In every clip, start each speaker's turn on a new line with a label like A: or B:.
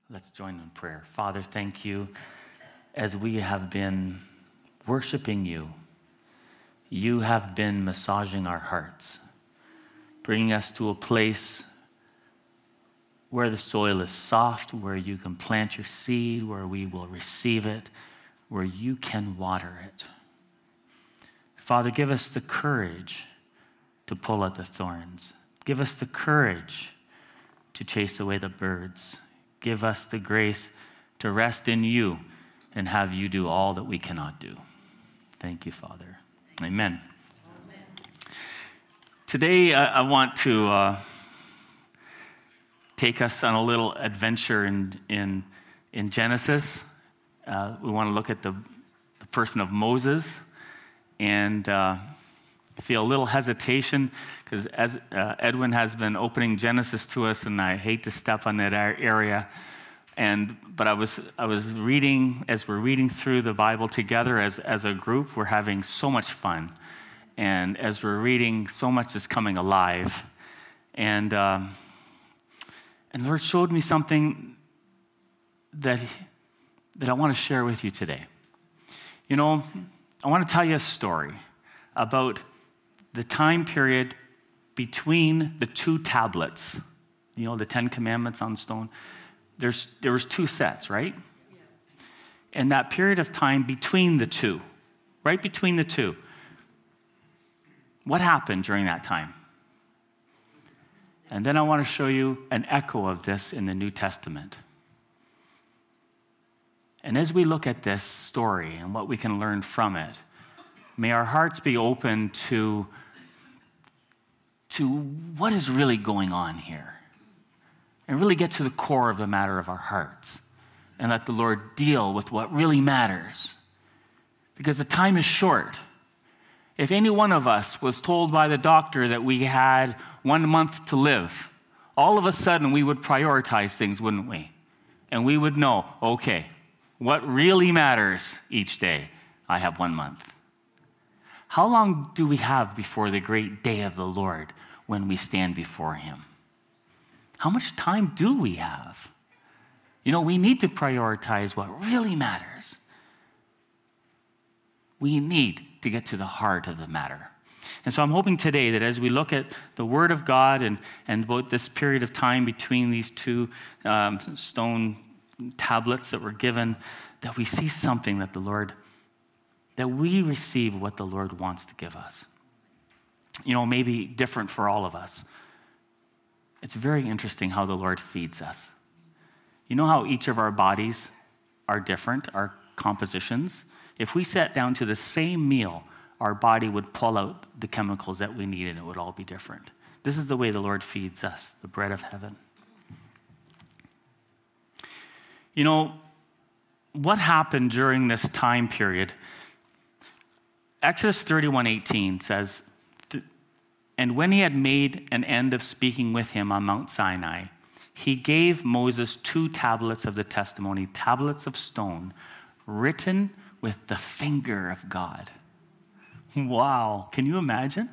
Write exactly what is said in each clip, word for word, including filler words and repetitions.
A: Let's join in prayer. Father, thank you as we have been worshiping you. You have been massaging our hearts, bringing us to a place where the soil is soft, where you can plant your seed, where we will receive it, where you can water it. Father, give us the courage to pull at the thorns. Give us the courage to chase away the birds. Give us the grace to rest in you and have you do all that we cannot do. Thank you, Father. Amen. Amen. Today, I, I want to uh, take us on a little adventure in in, in Genesis. Uh, we want to look at the, the person of Moses, and uh, feel a little hesitation because as uh, Edwin has been opening Genesis to us, and I hate to step on that area. And but I was I was reading as we're reading through the Bible together as as a group. We're having so much fun, and as we're reading, so much is coming alive. And um, and the Lord showed me something that that I want to share with you today. You know, I want to tell you a story about the time period between the two tablets. You know, the Ten Commandments on stone. There's, there was two sets, right? Yes. And that period of time between the two, right between the two, what happened during that time? And then I want to show you an echo of this in the New Testament. And as we look at this story and what we can learn from it, may our hearts be open to, to what is really going on here. And really get to the core of the matter of our hearts. And let the Lord deal with what really matters. Because the time is short. If any one of us was told by the doctor that we had one month to live, all of a sudden we would prioritize things, wouldn't we? And we would know, okay, what really matters each day? I have one month. How long do we have before the great day of the Lord when we stand before him? How much time do we have? You know, we need to prioritize what really matters. We need to get to the heart of the matter. And so I'm hoping today that as we look at the Word of God and, and about this period of time between these two um, stone tablets that were given, that we see something that the Lord, that we receive what the Lord wants to give us. You know, maybe different for all of us. It's very interesting how the Lord feeds us. You know how each of our bodies are different, our compositions? If we sat down to the same meal, our body would pull out the chemicals that we need and it would all be different. This is the way the Lord feeds us, the bread of heaven. You know, what happened during this time period? Exodus thirty-one eighteen says, "And when he had made an end of speaking with him on Mount Sinai, he gave Moses two tablets of the testimony, tablets of stone, written with the finger of God." Wow, can you imagine?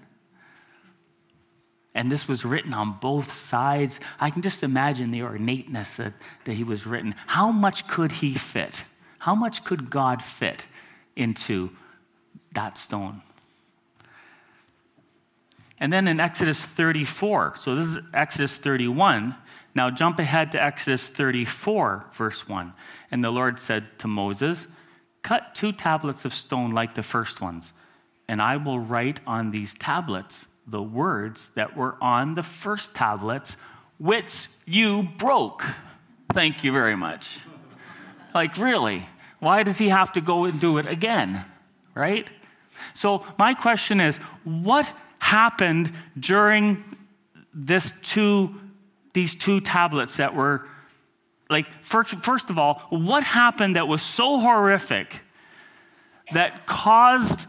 A: And this was written on both sides. I can just imagine the ornateness that, that he was written. How much could he fit? How much could God fit into that stone? And then in Exodus thirty-four, so this is Exodus thirty-one. Now jump ahead to Exodus thirty-four, verse one. "And the Lord said to Moses, 'Cut two tablets of stone like the first ones, and I will write on these tablets the words that were on the first tablets, which you broke.'" Thank you very much. Like, really? Why does he have to go and do it again? Right? So my question is, what happened during this two, these two tablets that were, like, first, first of all, what happened that was so horrific that caused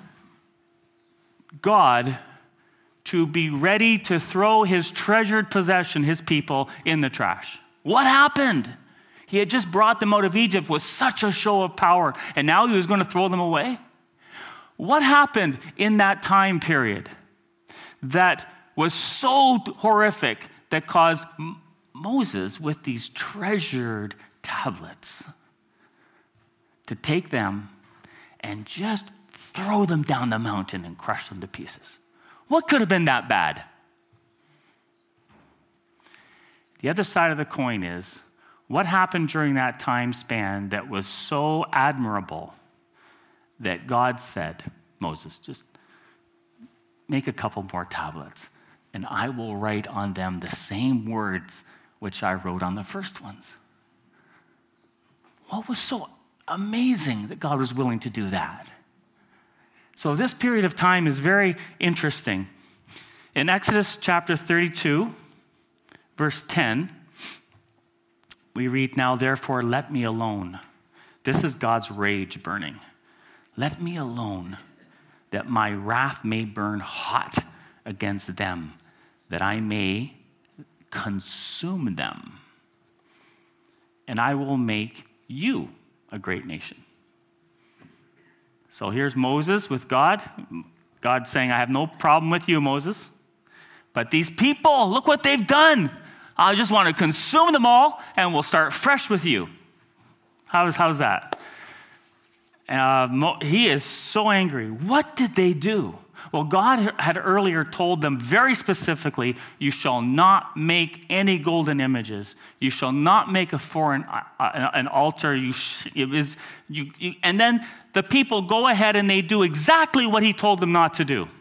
A: God to be ready to throw his treasured possession, his people, in the trash? What happened? He had just brought them out of Egypt with such a show of power, and now he was going to throw them away? What happened in that time period that was so horrific that caused Moses, with these treasured tablets, tablets to take them and just throw them down the mountain and crush them to pieces. What could have been that bad? The other side of the coin is, what happened during that time span that was so admirable that God said, Moses, just make a couple more tablets, and I will write on them the same words which I wrote on the first ones. What was so amazing that God was willing to do that? So this period of time is very interesting. In Exodus chapter thirty-two, verse ten, we read, "Now therefore let me alone." This is God's rage burning. "Let me alone, that my wrath may burn hot against them, that I may consume them. And I will make you a great nation." So here's Moses with God. God saying, "I have no problem with you, Moses. But these people, look what they've done. I just want to consume them all, and we'll start fresh with you." How's, how's that? Uh, Mo, he is so angry. What did they do? Well, God had earlier told them very specifically, "You shall not make any golden images. You shall not make a foreign uh, an altar." You, sh- it was, you, you, and then the people go ahead and they do exactly what he told them not to do.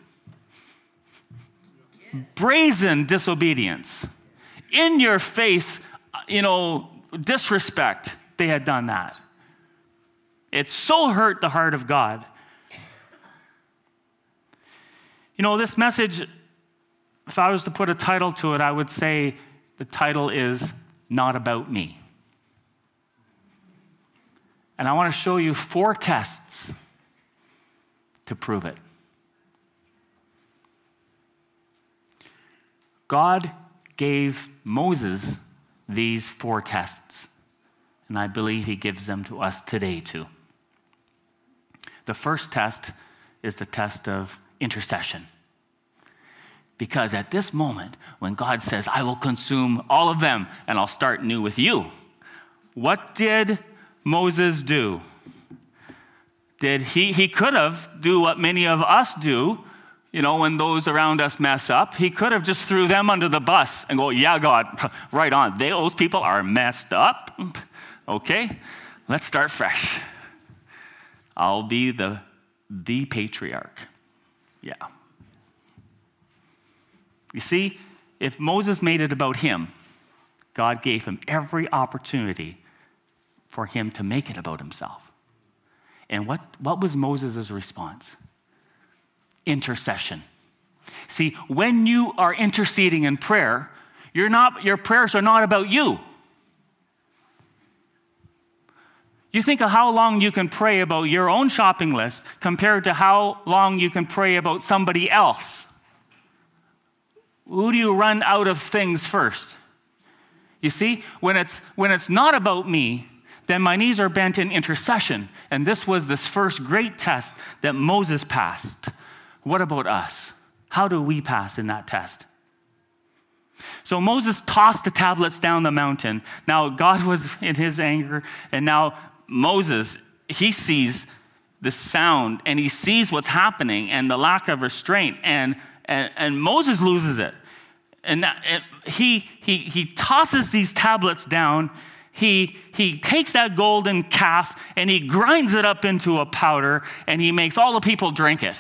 A: Brazen disobedience. In your face, you know, disrespect. They had done that. It so hurt the heart of God. You know, this message, if I was to put a title to it, I would say the title is "Not About Me." And I want to show you four tests to prove it. God gave Moses these four tests, and I believe he gives them to us today too. The first test is the test of intercession. Because at this moment, when God says, "I will consume all of them and I'll start new with you," what did Moses do? Did he, he could have do what many of us do, you know, when those around us mess up. He could have just threw them under the bus and go, "Yeah, God, right on. They, those people are messed up. Okay, let's start fresh. I'll be the, the patriarch." Yeah. You see, if Moses made it about him, God gave him every opportunity for him to make it about himself. And what, what was Moses' response? Intercession. See, when you are interceding in prayer, you're not, your prayers are not about you. You think of how long you can pray about your own shopping list compared to how long you can pray about somebody else. Who do you run out of things first? You see, when it's when it's not about me, then my knees are bent in intercession. And this was this first great test that Moses passed. What about us? How do we pass in that test? So Moses tossed the tablets down the mountain. Now God was in his anger, and now Moses, he sees the sound, and he sees what's happening and the lack of restraint, and And, and Moses loses it. And, that, and he, he, he tosses these tablets down. He, he takes that golden calf and he grinds it up into a powder, and he makes all the people drink it.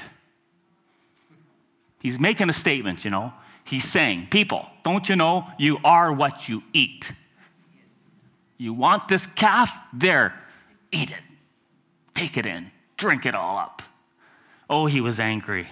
A: He's making a statement, you know. He's saying, "People, don't you know you are what you eat? You want this calf? There, eat it. Take it in. Drink it all up." Oh, he was angry.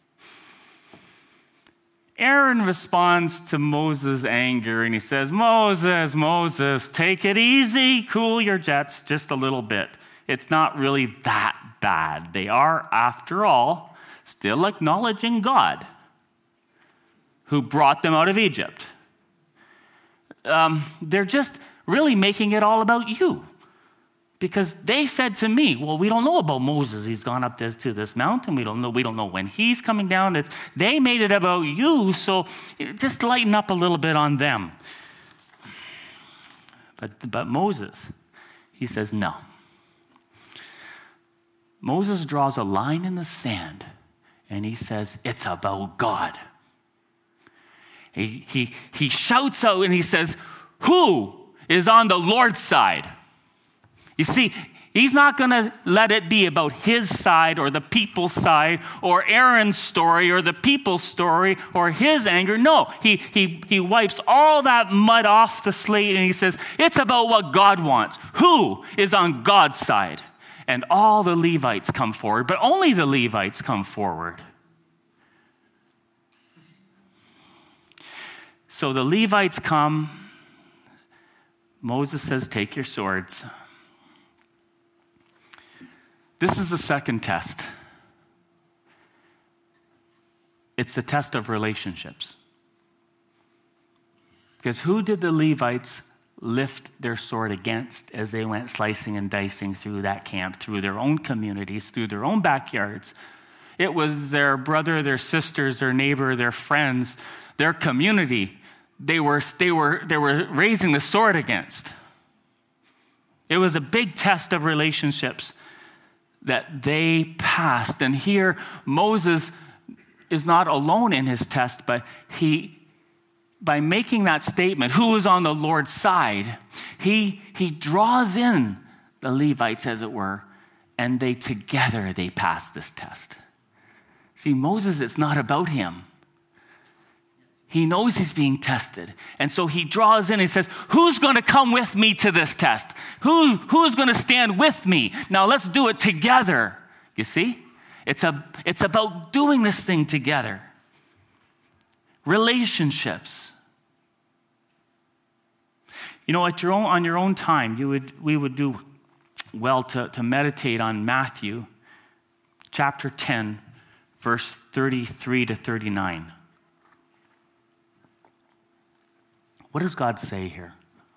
A: Aaron responds to Moses' anger, and he says, "Moses, Moses, take it easy. Cool your jets just a little bit. It's not really that bad. They are, after all, still acknowledging God who brought them out of Egypt. Um, they're just really making it all about you. Because they said to me, well, we don't know about Moses. He's gone up this, to this mountain. We don't know. We don't know when he's coming down. It's, they made it about you, so just lighten up a little bit on them." But, but Moses, He says, no. Moses draws a line in the sand, and he says, it's about God. He, he, he shouts out and he says, who is on the Lord's side? You see, he's not going to let it be about his side or the people's side or Aaron's story or the people's story or his anger. No, he, he, he wipes all that mud off the slate and he says, it's about what God wants. Who is on God's side? And all the Levites come forward, but only the Levites come forward. So the Levites come. Moses says, take your swords. This is the second test. It's a test of relationships. Because who did the Levites lift their sword against as they went slicing and dicing through that camp, through their own communities, through their own backyards? It was their brother, their sisters, their neighbor, their friends, their community. They were, they were, they were raising the sword against. It was a big test of relationships that they passed. And here, Moses is not alone in his test, but he, by making that statement, who is on the Lord's side, he, he draws in the Levites, as it were, and they together, they pass this test. See, Moses, it's not about him. He knows he's being tested. And so he draws in and says, who's going to come with me to this test? Who, who's going to stand with me? Now let's do it together. You see? It's, a, it's about doing this thing together. Relationships. You know, at your own, on your own time, you would, we would do well to, to meditate on Matthew chapter ten, verse thirty-three to thirty-nine. What does God say here?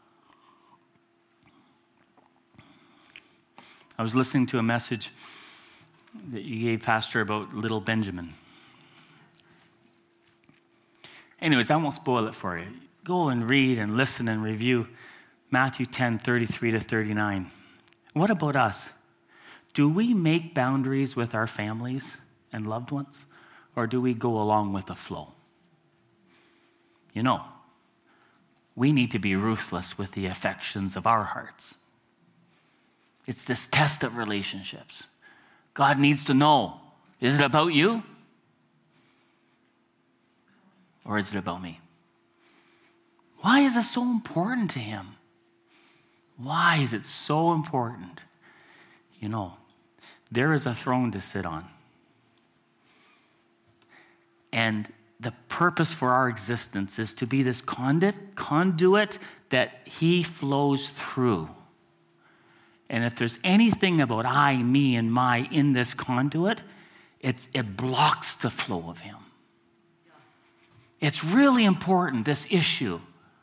A: I was listening to a message that you gave, Pastor, about little Benjamin. Anyways, I won't spoil it for you. Go and read and listen and review Matthew ten, thirty-three to thirty-nine. What about us? Do we make boundaries with our families and loved ones, or do we go along with the flow? You know, we need to be ruthless with the affections of our hearts. It's this test of relationships. God needs to know, is it about you? Or is it about me? Why is it so important to him? Why is it so important? You know, there is a throne to sit on. And the purpose for our existence is to be this conduit, conduit that he flows through. And if there's anything about I, me, and my in this conduit, it's, it blocks the flow of him. It's really important, this issue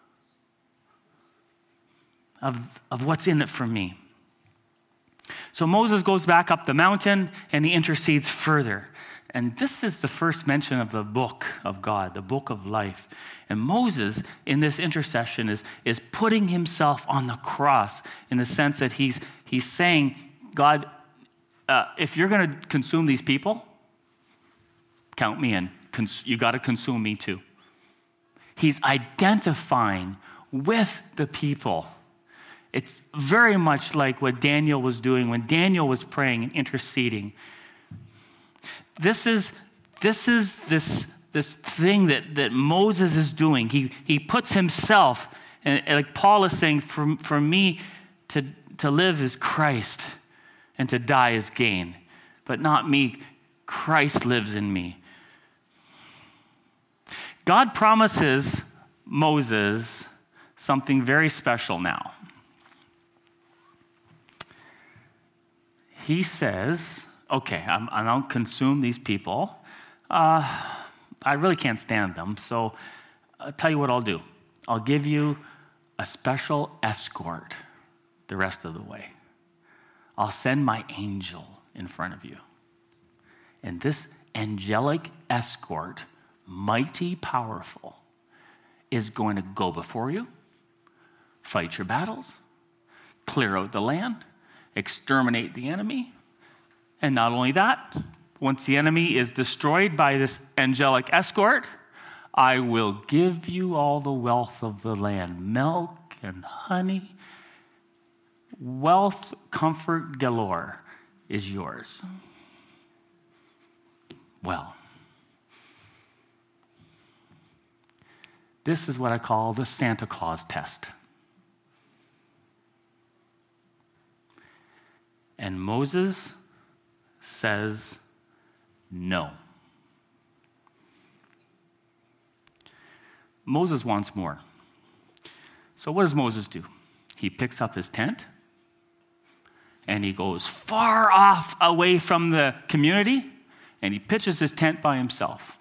A: of, of what's in it for me. So Moses goes back up the mountain and he intercedes further. And this is the first mention of the book of God, the book of life. And Moses, in this intercession, is, is putting himself on the cross in the sense that he's, he's saying, God, uh, if you're going to consume these people, count me in. Cons- you got to consume me too. He's identifying with the people. It's very much like what Daniel was doing when Daniel was praying and interceding. This is this is this this thing that, that Moses is doing. He he puts himself, and like Paul is saying, for, for me to, to live is Christ and to die is gain. But not me. Christ lives in me. God promises Moses something very special now. He says, okay, I'm, I don't consume these people. Uh, I really can't stand them. So I'll tell you what I'll do. I'll give you a special escort the rest of the way. I'll send my angel in front of you. And this angelic escort, mighty, powerful, is going to go before you, fight your battles, clear out the land, exterminate the enemy. And not only that, once the enemy is destroyed by this angelic escort, I will give you all the wealth of the land, milk and honey. Wealth, comfort galore is yours. Well, this is what I call the Santa Claus test. And Moses says no. Moses wants more. So what does Moses do? He picks up his tent and he goes far off away from the community and he pitches his tent by himself.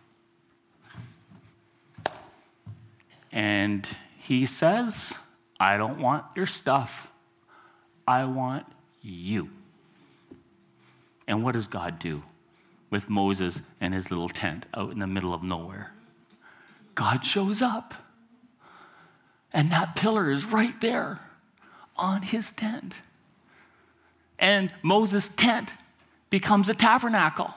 A: And he says, I don't want your stuff. I want you. And what does God do with Moses and his little tent out in the middle of nowhere? God shows up. And that pillar is right there on his tent. And Moses' tent becomes a tabernacle.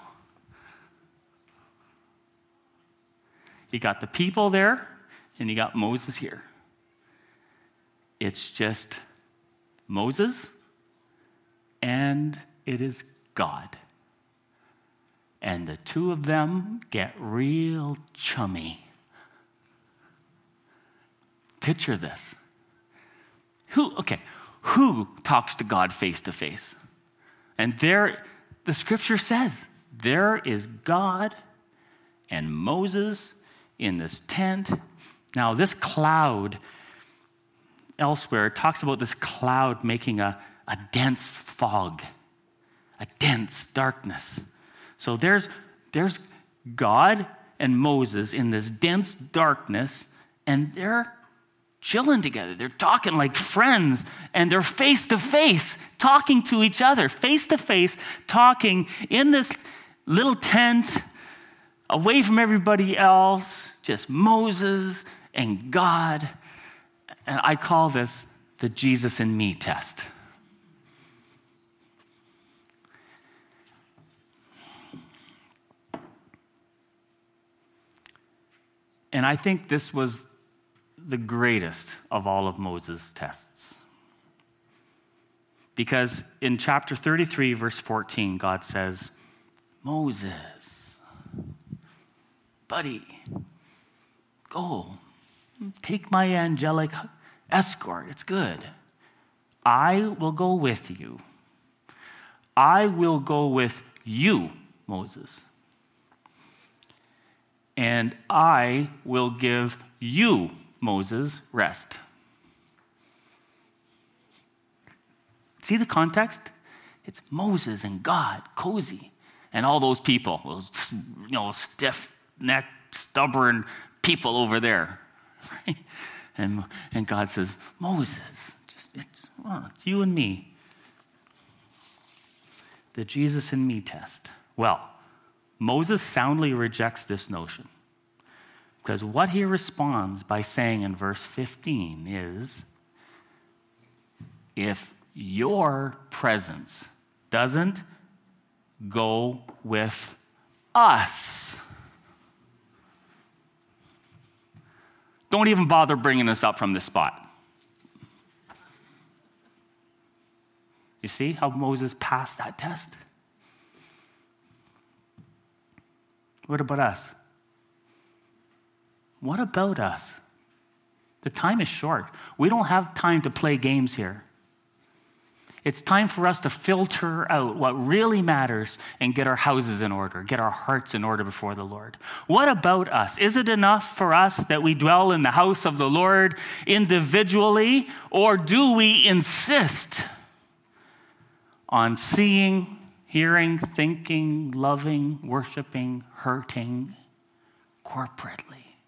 A: You got the people there, and you got Moses here. It's just Moses, and it is God. And the two of them get real chummy. Picture this. Who, okay, who talks to God face to face? And there, the scripture says, there is God and Moses in this tent. Now, this cloud, elsewhere, it talks about this cloud making a, a dense fog, a dense darkness. So there's, there's God and Moses in this dense darkness, and they're chilling together. They're talking like friends, and they're face to face, talking to each other, face to face, talking in this little tent, away from everybody else, just Moses and God. And I call this the Jesus and me test. And I think this was the greatest of all of Moses' tests. Because in chapter thirty-three, verse fourteen, God says, Moses, buddy, go, take my angelic escort. It's good. I will go with you. I will go with you, Moses. And I will give you, Moses, rest. See the context? It's Moses and God, cozy, and all those people, those, you know, stiff-necked, stubborn people over there, right? And and God says, Moses, just it's, well, it's you and me. The Jesus and me test. Well, Moses soundly rejects this notion. Because what he responds by saying in verse fifteen is, if your presence doesn't go with us, don't even bother bringing this up from this spot. You see how Moses passed that test? What about us? What about us? The time is short. We don't have time to play games here. It's time for us to filter out what really matters and get our houses in order, get our hearts in order before the Lord. What about us? Is it enough for us that we dwell in the house of the Lord individually, or do we insist on seeing, hearing, thinking, loving, worshiping, hurting corporately?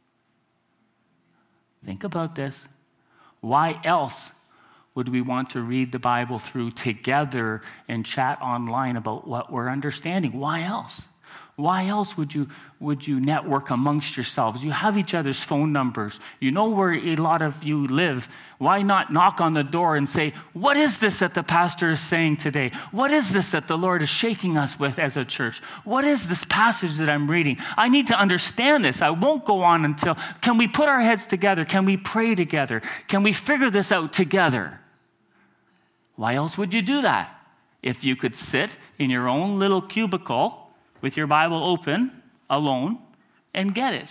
A: Think about this. Why else would we want to read the Bible through together and chat online about what we're understanding? Why else? Why else would you would you network amongst yourselves? You have each other's phone numbers. You know where a lot of you live. Why not knock on the door and say, what is this that the pastor is saying today? What is this that the Lord is shaking us with as a church? What is this passage that I'm reading? I need to understand this. I won't go on until, can we put our heads together? Can we pray together? Can we figure this out together? Why else would you do that? If you could sit in your own little cubicle with your Bible open, alone, and get it.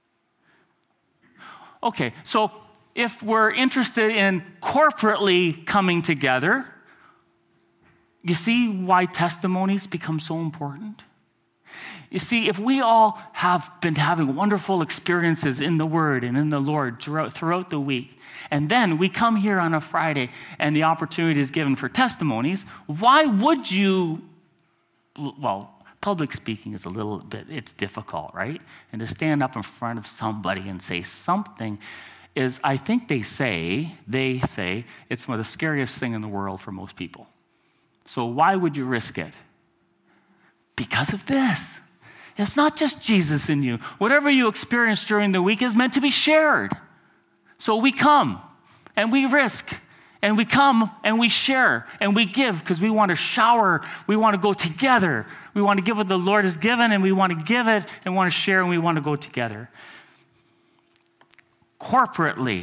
A: Okay, so if we're interested in corporately coming together, you see why testimonies become so important? You see, if we all have been having wonderful experiences in the Word and in the Lord throughout, throughout the week, and then we come here on a Friday and the opportunity is given for testimonies, why would you, well, public speaking is a little bit, it's difficult, right? And to stand up in front of somebody and say something is, I think they say, they say, it's one of the scariest thing in the world for most people. So why would you risk it? Because of this. It's not just Jesus in you. Whatever you experience during the week is meant to be shared. So we come and we risk. And we come and we share and we give because we want to shower. We want to go together. We want to give what the Lord has given and we want to give it and want to share and we want to go together. Corporately.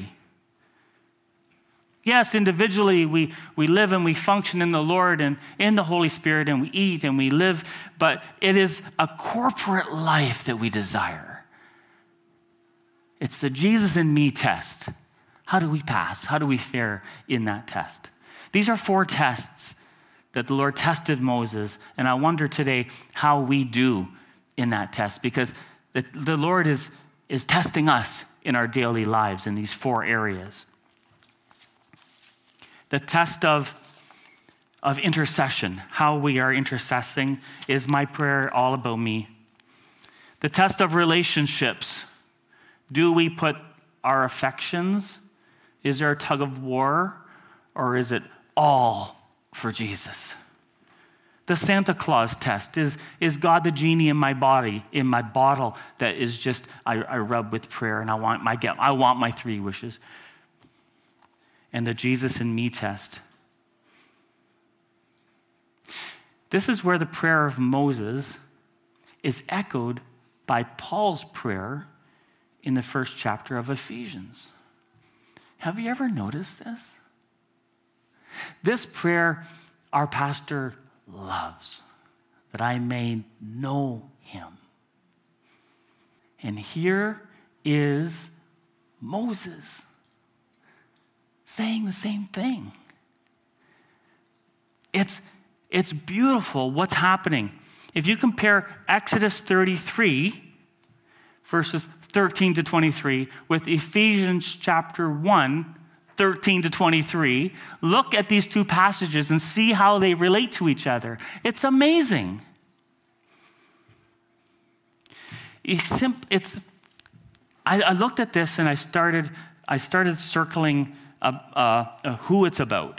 A: Yes, individually we, we live and we function in the Lord and in the Holy Spirit and we eat and we live, but it is a corporate life that we desire. It's the Jesus in me test. How do we pass? How do we fare in that test? These are four tests that the Lord tested Moses, and I wonder today how we do in that test, because the, the Lord is, is testing us in our daily lives in these four areas. The test of, of intercession, how we are intercessing. Is my prayer all about me? The test of relationships. Do we put our affections? Is there a tug of war, or is it all for Jesus? The Santa Claus test. Is, is God the genie in my body, in my bottle that is just, I, I rub with prayer and I want my get, I want my three wishes. And the Jesus in me test. This is where the prayer of Moses is echoed by Paul's prayer in the first chapter of Ephesians. Have you ever noticed this? This prayer our pastor loves, that I may know him. And here is Moses saying the same thing. It's, it's beautiful what's happening. If you compare Exodus thirty-three, verses thirteen to twenty-three, with Ephesians chapter one, thirteen to twenty-three, look at these two passages and see how they relate to each other. It's amazing. It's, I, I looked at this and I started, I started circling uh, uh, who it's about.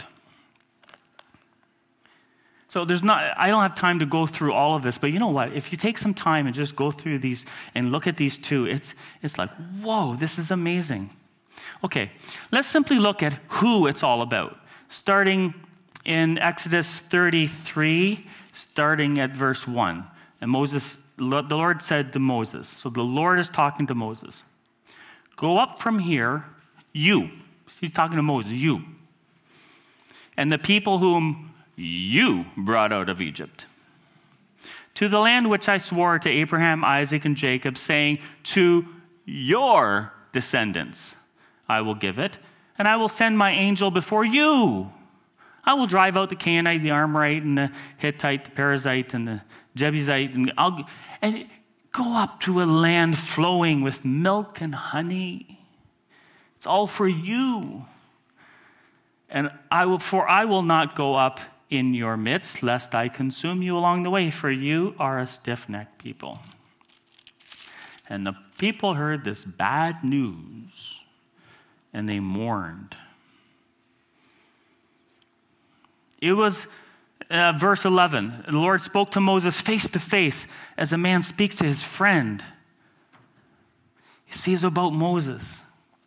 A: So there's not, I don't have time to go through all of this, but you know what? If you take some time and just go through these and look at these two, it's it's like, whoa, this is amazing. Okay, let's simply look at who it's all about. Starting in Exodus thirty-three, starting at verse one. And Moses, the Lord said to Moses, so the Lord is talking to Moses, go up from here, you. He's talking to Moses, you. And the people whom you brought out of Egypt, to the land which I swore to Abraham, Isaac, and Jacob, saying, to your descendants I will give it, and I will send my angel before you. I will drive out the Canaanite, the Amorite, and the Hittite, the Perizzite, and the Jebusite, and, I'll, and go up to a land flowing with milk and honey. It's all for you. And I will, for I will not go up in your midst, lest I consume you along the way, for you are a stiff-necked people. And the people heard this bad news, and they mourned. It was Uh, verse eleven, the Lord spoke to Moses face to face as a man speaks to his friend. You see, it's about Moses.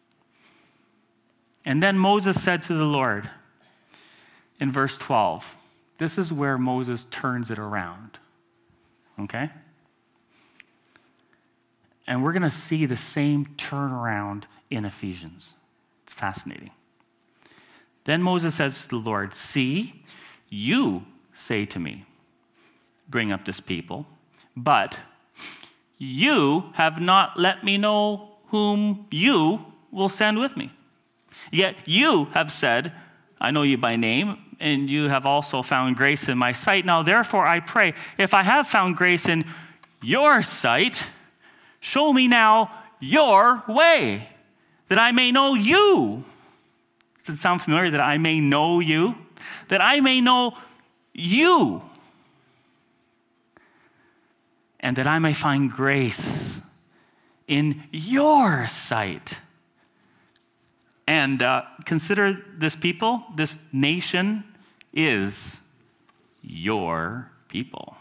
A: And then Moses said to the Lord in verse twelve, this is where Moses turns it around. Okay? And we're going to see the same turnaround in Ephesians. It's fascinating. Then Moses says to the Lord, see, you say to me, bring up this people, but you have not let me know whom you will send with me. Yet you have said, I know you by name, and you have also found grace in my sight. Now therefore I pray, if I have found grace in your sight, show me now your way, that I may know you. Does it sound familiar? That I may know you? That I may know you. And that I may find grace in your sight. And uh, consider this people, this nation is your people.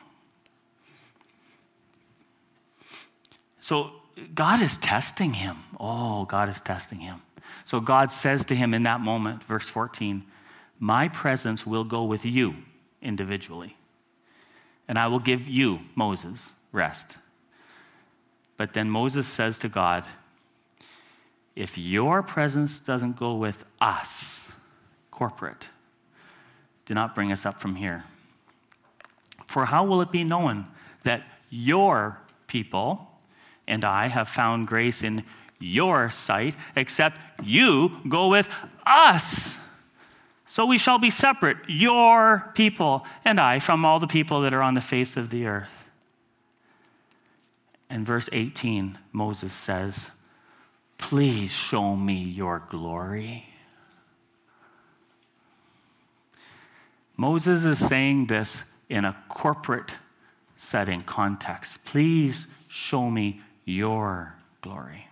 A: So God is testing him. Oh, God is testing him. So God says to him in that moment, verse fourteen, my presence will go with you individually, and I will give you, Moses, rest. But then Moses says to God, if your presence doesn't go with us, corporate, do not bring us up from here. For how will it be known that your people and I have found grace in your sight, except you go with us? So we shall be separate, your people and I, from all the people that are on the face of the earth. And verse eighteen, Moses says, please show me your glory. Moses is saying this in a corporate setting, context. Please show me your glory.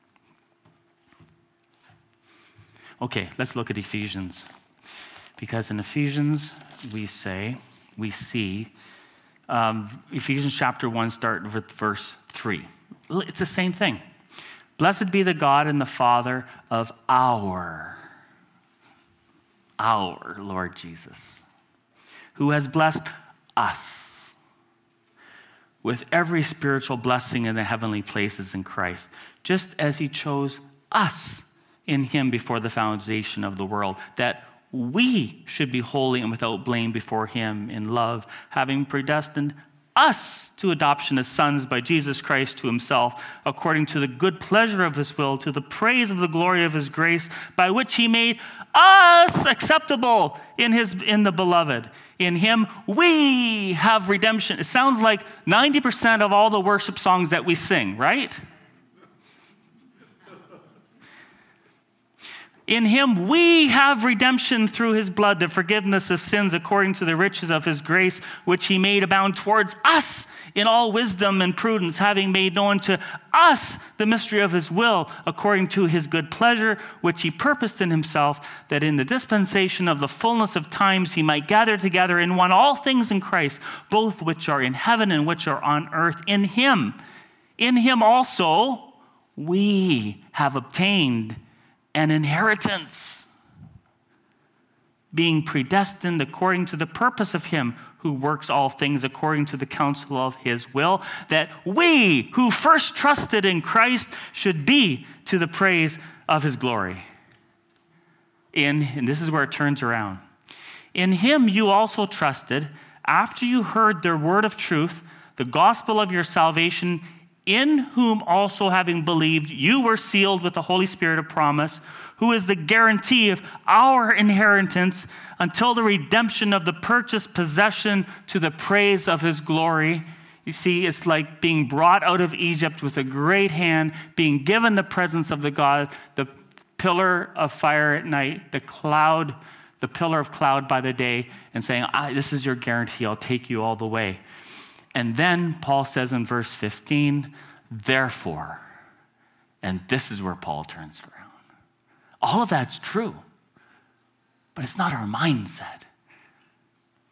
A: Okay, let's look at Ephesians. Because in Ephesians, we say, we see, um, Ephesians chapter one, start with verse three. It's the same thing. Blessed be the God and the Father of our, our Lord Jesus, who has blessed us with every spiritual blessing in the heavenly places in Christ, just as he chose us in him before the foundation of the world, that we should be holy and without blame before him in love, having predestined us to adoption as sons by Jesus Christ to himself, according to the good pleasure of his will, to the praise of the glory of his grace, by which he made us acceptable in his in the beloved. In him we have redemption. It sounds like ninety percent of all the worship songs that we sing, right? In him we have redemption through his blood, the forgiveness of sins according to the riches of his grace, which he made abound towards us in all wisdom and prudence, having made known to us the mystery of his will, according to his good pleasure, which he purposed in himself, that in the dispensation of the fullness of times he might gather together in one all things in Christ, both which are in heaven and which are on earth. In him, in him also we have obtained an inheritance, being predestined according to the purpose of him who works all things according to the counsel of his will, that we who first trusted in Christ should be to the praise of his glory. In, and this is where it turns around. In him you also trusted, after you heard the word of truth, the gospel of your salvation, in whom also having believed, you were sealed with the Holy Spirit of promise, who is the guarantee of our inheritance until the redemption of the purchased possession to the praise of his glory. You see, it's like being brought out of Egypt with a great hand, being given the presence of the God, the pillar of fire at night, the cloud, the pillar of cloud by the day, and saying, this is your guarantee, I'll take you all the way. And then Paul says in verse fifteen, therefore, and this is where Paul turns around. All of that's true, but it's not our mindset.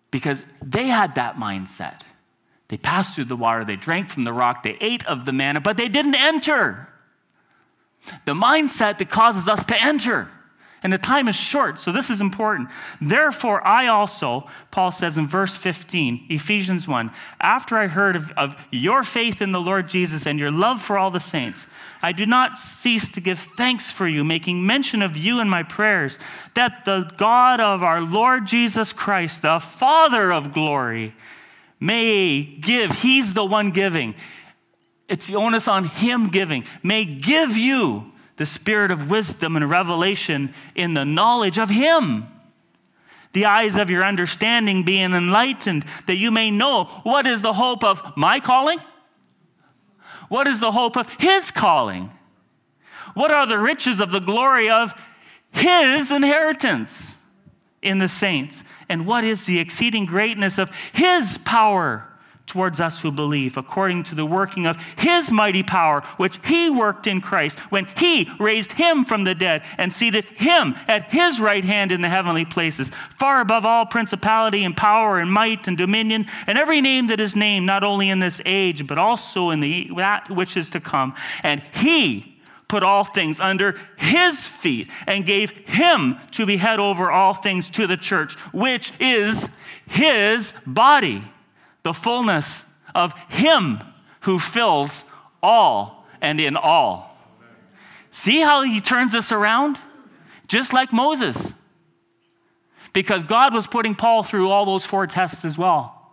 A: because they had that mindset. They passed through the water, they drank from the rock, they ate of the manna, but they didn't enter. The mindset that causes us to enter. And the time is short, so this is important. Therefore, I also, Paul says in verse fifteen, Ephesians one, after I heard of, of your faith in the Lord Jesus and your love for all the saints, I do not cease to give thanks for you, making mention of you in my prayers, that the God of our Lord Jesus Christ, the Father of glory, may give, he's the one giving. It's the onus on him giving, may give you the spirit of wisdom and revelation in the knowledge of him. The eyes of your understanding being enlightened, that you may know what is the hope of my calling? What is the hope of his calling? What are the riches of the glory of his inheritance in the saints? And what is the exceeding greatness of his power towards us who believe, according to the working of his mighty power, which he worked in Christ when he raised him from the dead and seated him at his right hand in the heavenly places, far above all principality and power and might and dominion and every name that is named, not only in this age, but also in the that which is to come. And he put all things under his feet and gave him to be head over all things to the church, which is his body, the fullness of him who fills all and in all. See how he turns this around? Just like Moses. Because God was putting Paul through all those four tests as well.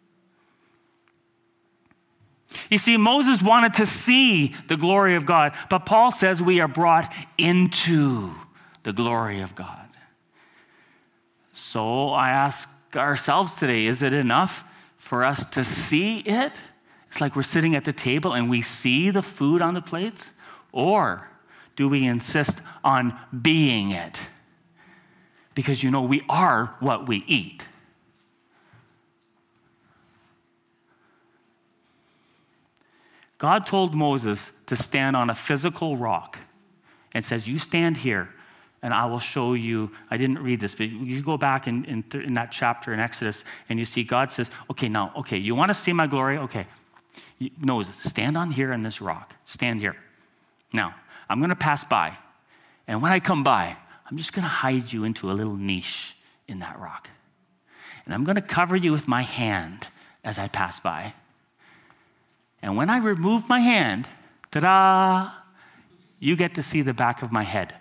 A: You see, Moses wanted to see the glory of God, but Paul says we are brought into the glory of God. So I ask ourselves today, is it enough for us to see it? It's like we're sitting at the table and we see the food on the plates? Or do we insist on being it? Because, you know, we are what we eat. God told Moses to stand on a physical rock and says, you stand here and I will show you. I didn't read this, but you go back in, in, in that chapter in Exodus and you see God says, okay, now, okay, you want to see my glory? Okay. Moses, stand on here on this rock. Stand here. Now, I'm going to pass by. And when I come by, I'm just going to hide you into a little niche in that rock. And I'm going to cover you with my hand as I pass by. And when I remove my hand, ta-da, you get to see the back of my head.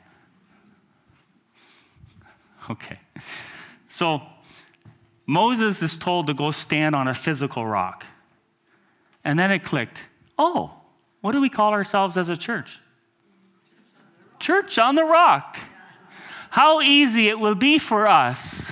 A: Okay. So Moses is told to go stand on a physical rock. And then it clicked. Oh, what do we call ourselves as a church? Church on the rock. How easy it will be for us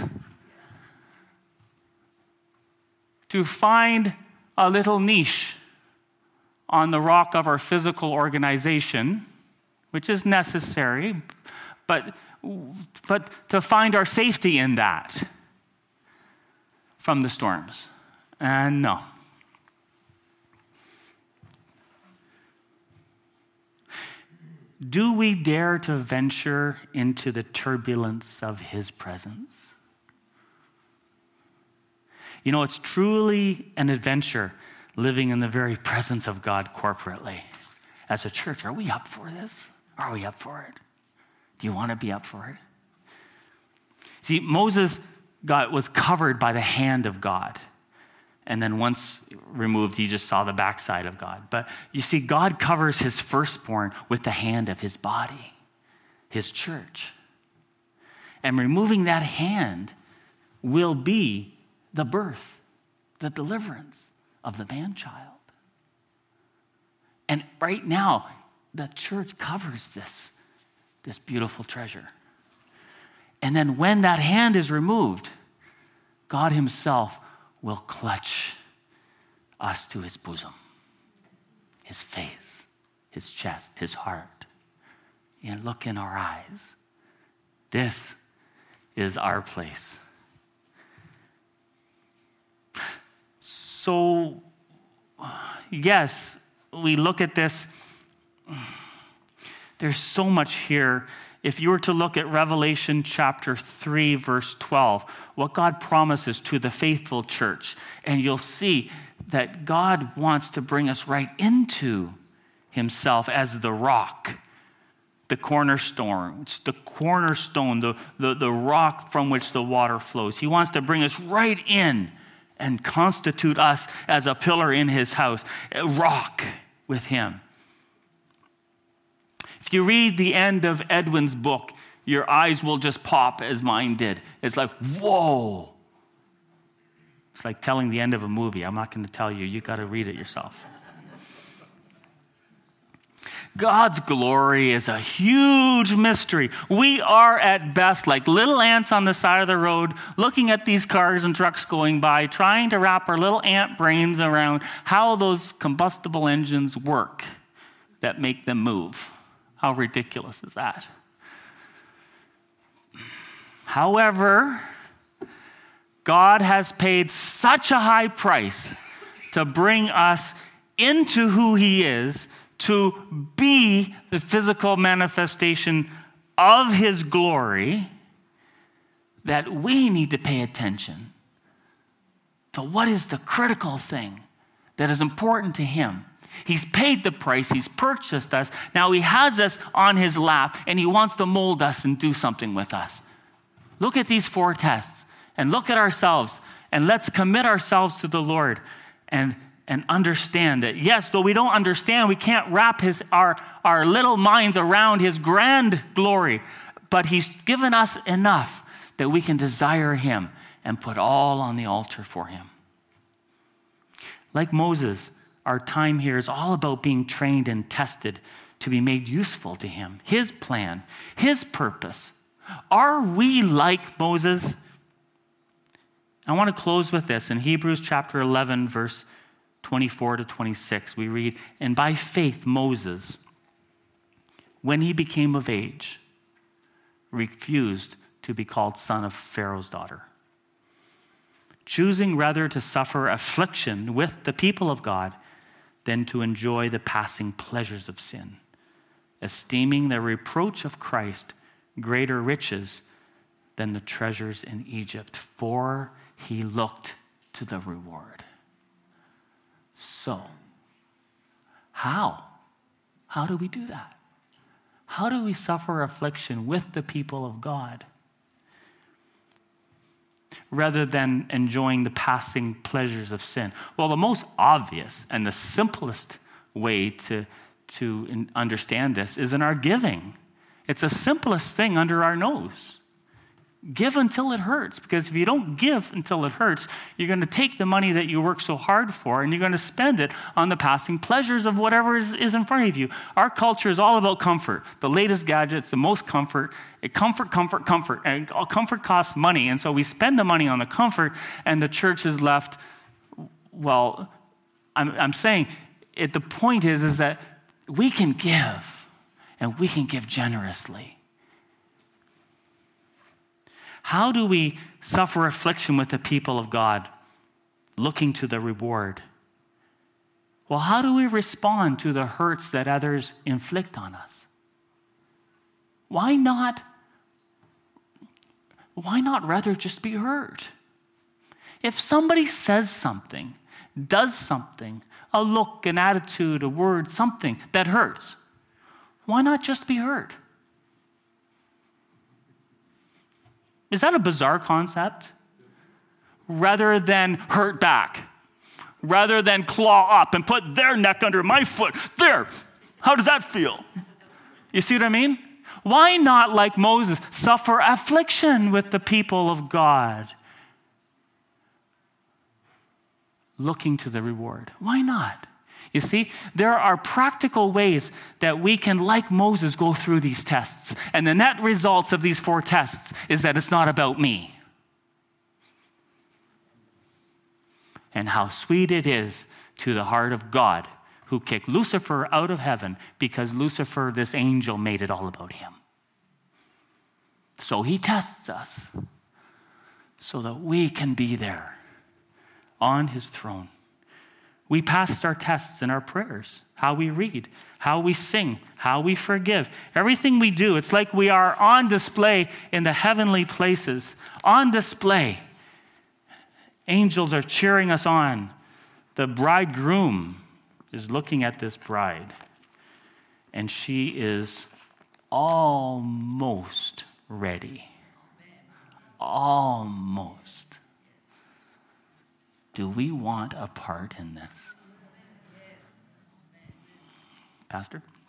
A: to find a little niche on the rock of our physical organization, which is necessary, but but to find our safety in that from the storms. And no. Do we dare to venture into the turbulence of his presence? You know, it's truly an adventure living in the very presence of God corporately. As a church, are we up for this? Are we up for it? Do you want to be up for it? See, Moses got, was covered by the hand of God. And then once removed, he just saw the backside of God. But you see, God covers his firstborn with the hand of his body, his church. And removing that hand will be the birth, the deliverance of the man-child. And right now, the church covers this, this beautiful treasure. And then when that hand is removed, God himself will clutch us to his bosom, his face, his chest, his heart, and look in our eyes. This is our place. So, yes, we look at this. There's so much here if you were to look at Revelation chapter three, verse twelve, what God promises to the faithful church, and you'll see that God wants to bring us right into himself as the rock, the cornerstone. It's the cornerstone, the, the, the rock from which the water flows. He wants to bring us right in and constitute us as a pillar in his house, a rock with him. If you read the end of Edwin's book, your eyes will just pop as mine did. It's like, whoa. It's like telling the end of a movie. I'm not going to tell you. You got to read it yourself. God's glory is a huge mystery. We are at best like little ants on the side of the road looking at these cars and trucks going by, trying to wrap our little ant brains around how those combustible engines work that make them move. How ridiculous is that? However, God has paid such a high price to bring us into who he is, to be the physical manifestation of his glory, that we need to pay attention to what is the critical thing that is important to him. He's paid the price. He's purchased us. Now he has us on his lap, and he wants to mold us and do something with us. Look at these four tests and look at ourselves, and let's commit ourselves to the Lord and And understand that, yes, though we don't understand, we can't wrap his our, our little minds around his grand glory, but he's given us enough that we can desire him and put all on the altar for him. Like Moses, our time here is all about being trained and tested to be made useful to him, his plan, his purpose. Are we like Moses? I want to close with this. In Hebrews chapter eleven, verse twenty-four to twenty-six, we read, and by faith Moses, when he became of age, refused to be called son of Pharaoh's daughter, choosing rather to suffer affliction with the people of God than to enjoy the passing pleasures of sin, esteeming the reproach of Christ greater riches than the treasures in Egypt, for he looked to the reward. So, how? How do we do that? How do we suffer affliction with the people of God rather than enjoying the passing pleasures of sin? Well, the most obvious and the simplest way to, to understand this is in our giving. It's the simplest thing under our nose. Give until it hurts, because if you don't give until it hurts, you're going to take the money that you work so hard for and you're going to spend it on the passing pleasures of whatever is, is in front of you. Our culture is all about comfort. The latest gadgets, the most comfort, comfort, comfort, comfort. And comfort costs money, and so we spend the money on the comfort, and the church is left, well, I'm, I'm saying, it, the point is, is that we can give, and we can give generously. How do we suffer affliction with the people of God, looking to the reward? Well, how do we respond to the hurts that others inflict on us? Why not, why not rather just be hurt? If somebody says something, does something, a look, an attitude, a word, something that hurts, why not just be hurt? Is that a bizarre concept? Rather than hurt back, rather than claw up and put their neck under my foot. There, how does that feel? You see what I mean? Why not, like Moses, suffer affliction with the people of God, looking to the reward? Why not? You see, there are practical ways that we can, like Moses, go through these tests. And the net results of these four tests is that it's not about me. And how sweet it is to the heart of God, who kicked Lucifer out of heaven because Lucifer, this angel, made it all about him. So he tests us so that we can be there on his throne, We passed our tests in our prayers, how we read, how we sing, how we forgive. Everything we do, it's like we are on display in the heavenly places, on display. Angels are cheering us on. The bridegroom is looking at this bride, and she is almost ready. Almost. Do we want a part in this? Pastor?